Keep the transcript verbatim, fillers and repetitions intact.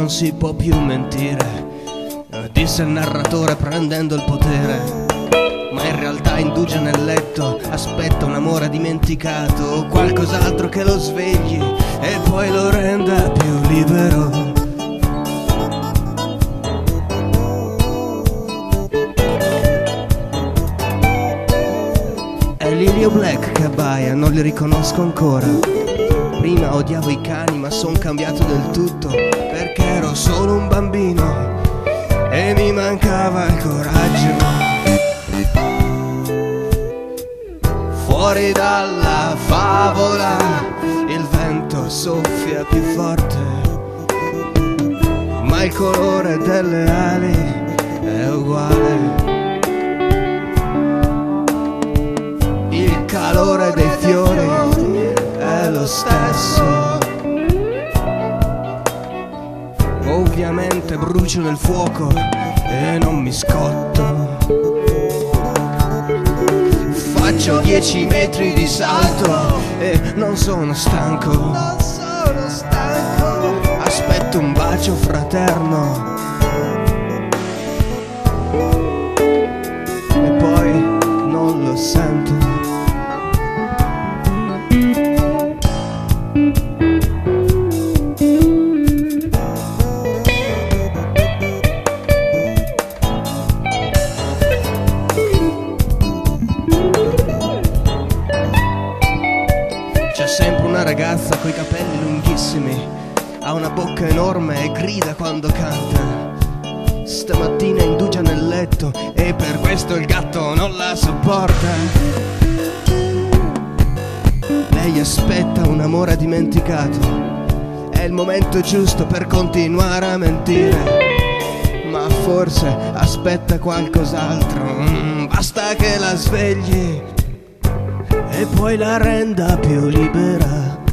non si può più mentire, disse il narratore prendendo il potere. Ma in realtà indugia nel letto, aspetta un amore dimenticato o qualcos'altro che lo svegli e poi lo renda più libero. È Lilio Black che abbaia, non li riconosco ancora. Prima odiavo i cani ma son cambiato del tutto, perché ero solo un bambino e mi mancava il coraggio. Fuori dalla favola il vento soffia più forte, ma il colore delle ali è uguale. Il calore dei fiori è lo stesso. Ovviamente brucio nel fuoco e non mi scotto. Faccio dieci metri di salto e non sono stanco. Non sono stanco. Aspetto un bacio fraterno e poi non lo sento. C'è sempre una ragazza coi capelli lunghissimi, ha una bocca enorme e grida quando canta. Stamattina indugia nel letto e per questo il gatto non la sopporta. Lei aspetta un amore dimenticato, è il momento giusto per continuare a mentire, ma forse aspetta qualcos'altro. Mm, basta che la svegli e poi la renda più libera.